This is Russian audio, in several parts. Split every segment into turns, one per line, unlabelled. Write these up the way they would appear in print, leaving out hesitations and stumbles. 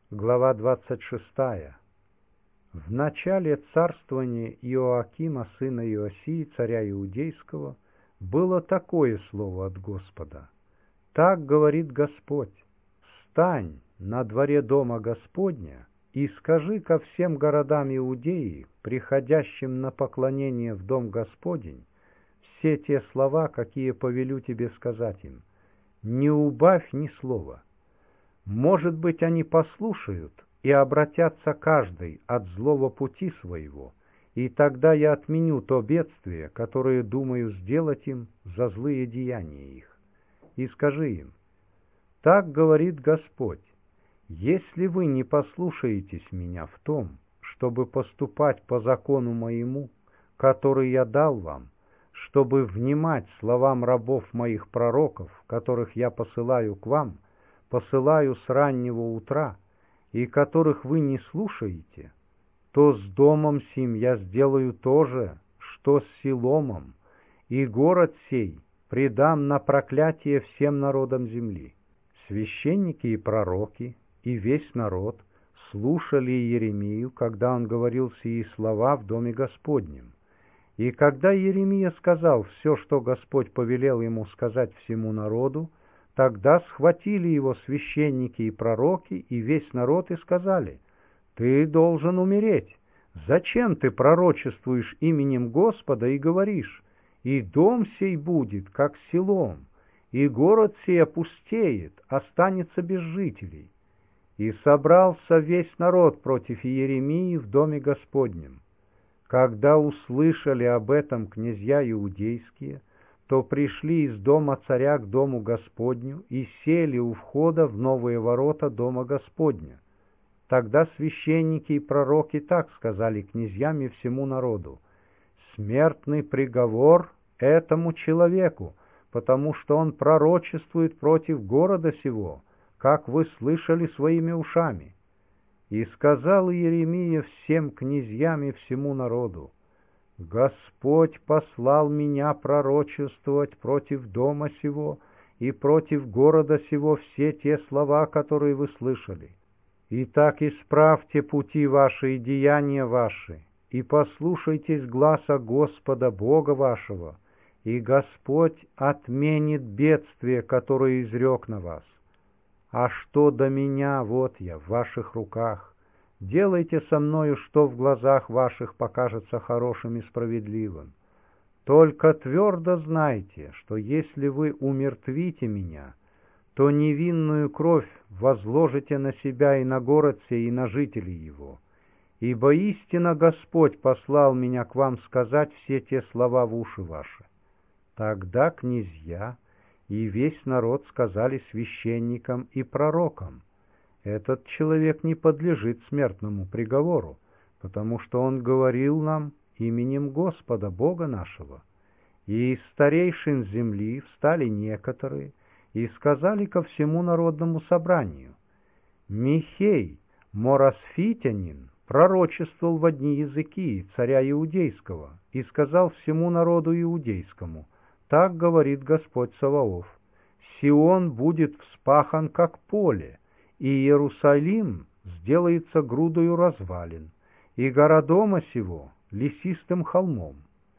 Глава 26. В начале царствования Иоакима, сына Иосии, царя Иудейского, было такое слово от Господа. Так говорит Господь: «Стань на дворе дома Господня и скажи ко всем городам Иудеи, приходящим на поклонение в дом Господень, все те слова, какие повелю тебе сказать им. Не убавь ни слова. Может быть, они послушают и обратятся каждый от злого пути своего, и тогда я отменю то бедствие, которое думаю сделать им за злые деяния их. И скажи им: так говорит Господь, если вы не послушаетесь меня в том, чтобы поступать по закону моему, который я дал вам, чтобы внимать словам рабов моих пророков, которых я посылаю к вам, посылаю с раннего утра, и которых вы не слушаете, то с домом сим я сделаю то же, что с Силомом, и город сей предам на проклятие всем народам земли». Священники и пророки и весь народ слушали Иеремию, когда он говорил сии слова в доме Господнем. И когда Иеремия сказал все, что Господь повелел ему сказать всему народу, тогда схватили его священники и пророки и весь народ и сказали: «Ты должен умереть. Зачем ты пророчествуешь именем Господа и говоришь: и дом сей будет, как Силом, и город сей опустеет, останется без жителей?» И собрался весь народ против Иеремии в доме Господнем. Когда услышали об этом князья иудейские, то пришли из дома царя к дому Господню и сели у входа в новые ворота дома Господня. Тогда священники и пророки так сказали князьям и всему народу: «Смертный приговор этому человеку, потому что он пророчествует против города сего, как вы слышали своими ушами». И сказал Иеремия всем князьям и всему народу: «Господь послал меня пророчествовать против дома сего и против города сего все те слова, которые вы слышали. Итак, исправьте пути ваши и деяния ваши, и послушайтесь гласа Господа Бога вашего, и Господь отменит бедствие, которое изрек на вас. А что до меня, вот я в ваших руках. Делайте со мною, что в глазах ваших покажется хорошим и справедливым. Только твердо знайте, что если вы умертвите меня, то невинную кровь возложите на себя и на город сей, и на жителей его. Ибо истинно Господь послал меня к вам сказать все те слова в уши ваши». Тогда князья и весь народ сказали священникам и пророкам: «Этот человек не подлежит смертному приговору, потому что он говорил нам именем Господа Бога нашего». И из старейшин земли встали некоторые и сказали ко всему народному собранию: «Михей, моросфитянин, пророчествовал в одни языки царя Иудейского и сказал всему народу иудейскому: так говорит Господь Саваоф: Сион будет вспахан, как поле, и Иерусалим сделается грудою развалин, и гора дома сего лесистым холмом.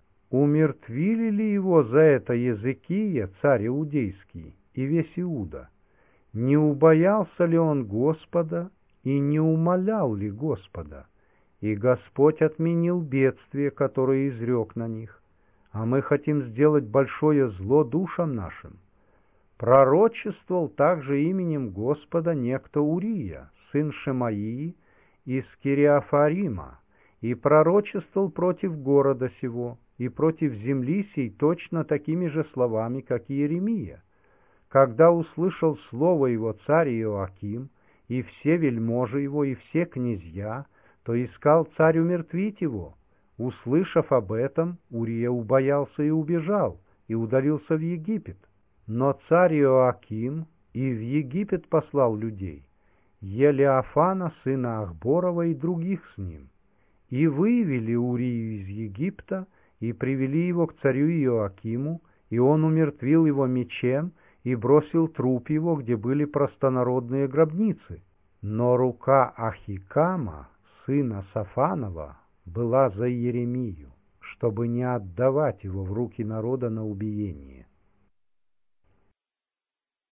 Умертвили ли его за это Езекия, царь Иудейский, и весь Иуда? Не убоялся ли он Господа и не умолял ли Господа? И Господь отменил бедствие, которое изрек на них. А мы хотим сделать большое зло душам нашим». Пророчествовал также именем Господа некто Урия, сын Шемаии, из Кириафарима, и пророчествовал против города сего и против земли сей точно такими же словами, как и Иеремия. Когда услышал слово его царь Иоаким, и все вельможи его, и все князья, то искал царь умертвить его. Услышав об этом, Урия убоялся и убежал, и удалился в Египет. Но царь Иоаким и в Египет послал людей, Елиафана, сына Ахборова, и других с ним, и вывели Урию из Египта, и привели его к царю Иоакиму, и он умертвил его мечем, и бросил труп его, где были простонародные гробницы. Но рука Ахикама, сына Сафанова, была за Иеремию, чтобы не отдавать его в руки народа на убиение.